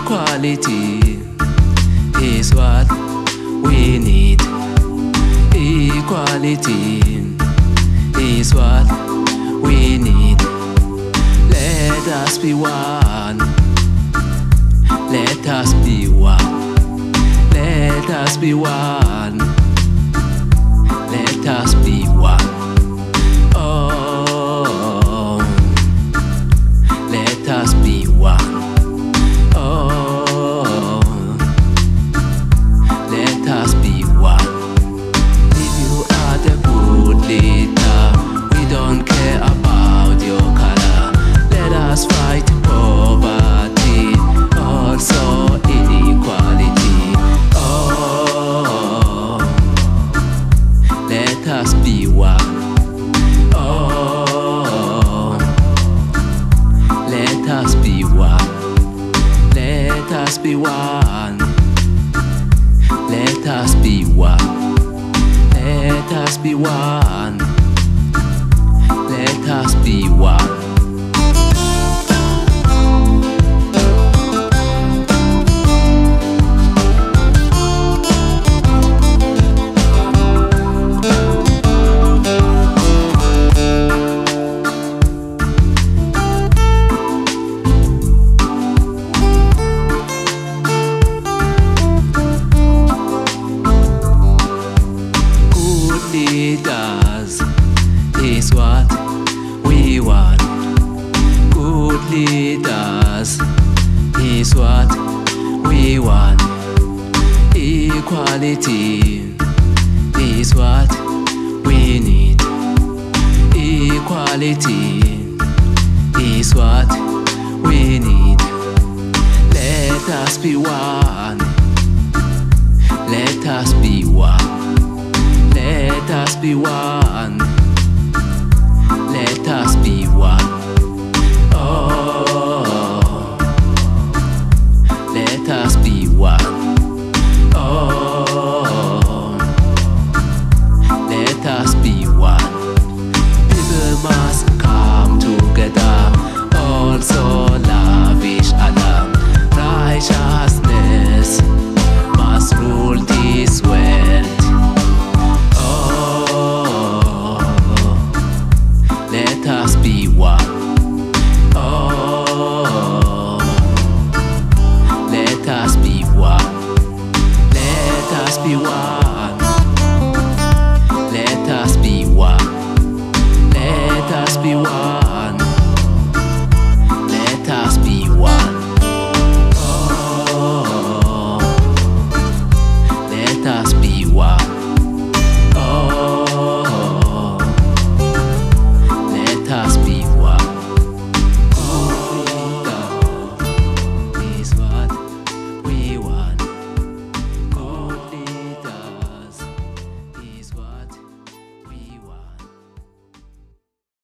Equality is what we need. Equality is what we need. Let us be one. Let us be one. Let us be one. Let us be one. Oh, let us be one. Oh, let us be one. If you are the good leader, we don't care about your color. Let us fight poverty, also inequality. Oh, let us be one. Oh, let us be one. Let us be one. Let us be one. Let us be one. Let us be one. Leaders is what we want. Good leaders is what we want. Equality is what we need. Equality is what we need. Let us be one. Let us be one. Let us be one.